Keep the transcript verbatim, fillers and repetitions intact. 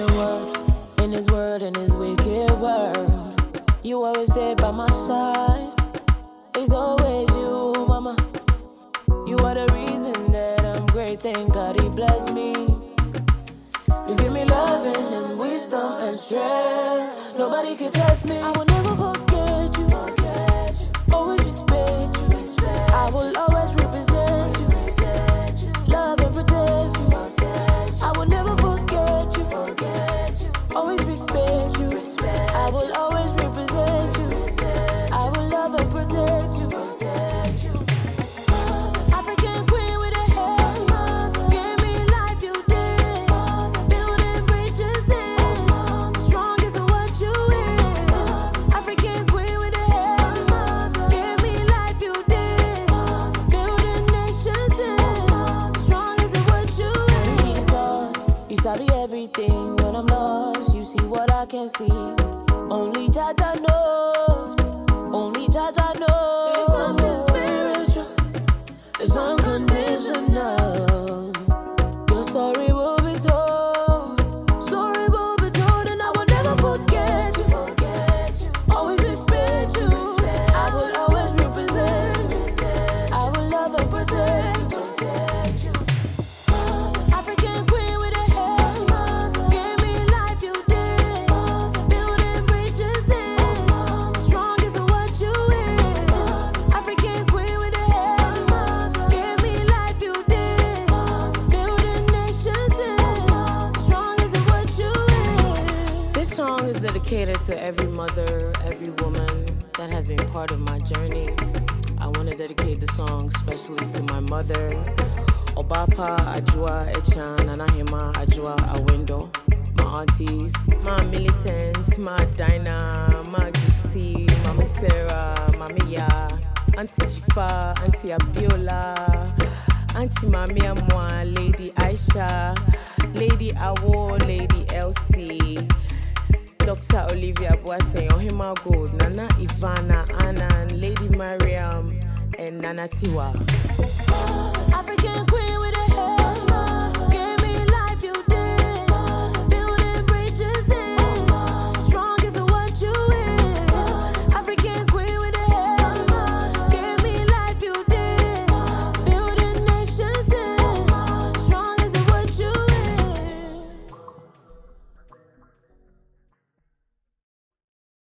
the world, in this world, in this wicked world, you always there by my side. It's always you, mama. You are the reason that I'm great. Thank God he blessed me. You give me loving and wisdom and strength. Nobody can test me. I will never forget you. Forget you. Always respect you. Respect I will always represent you. Represent you. Love and protect you. Protect you. I will never forget you. Forget you. Always respect you. Respect I will always represent you. Represent I will love and protect you. Protect you. African queen with a head. Mother. Give me life you did. Mother. Building bridges in. Mother. Strong is what you is. African queen with a head. Mother. Give me life you did. Mother. Building nations in. Mother. Strong is what you is. Jesus, you sabi everything when I'm lost. You see what I can see. Only Jaja knows. Only Jaja knows. It's something spiritual. It's unconditional. Your story will be told. Story will be told, and I will never forget you. Forget you. Always respect you. Respect I will always represent you. Represent I will love and protect you. Protect you. African queen with a head. Mother. Give me life you did. Mother. Building bridges in. Mother. Strong is what you is. Mother. African queen with a head. Mother. Give me life you did. Mother. Building nations in. Mother. Strong is what you is. This song is dedicated to every mother, every woman that has been part of my journey. I want to dedicate the song especially to my mother, Obapa Ajua Echan, Nana Hema Ajua Awendo, my aunties, my Millicent, my Dinah, my Gifty, Mama Sarah, Mama Ya, Auntie Chifa, Auntie Abiola, Auntie Mami Amwa, Lady Aisha, Lady Awo, Lady Elsie, Doctor Olivia Boateng, Ohima Gold, Nana Ivana, Annan, Lady Mariam, and Nana Tiwa. African queen.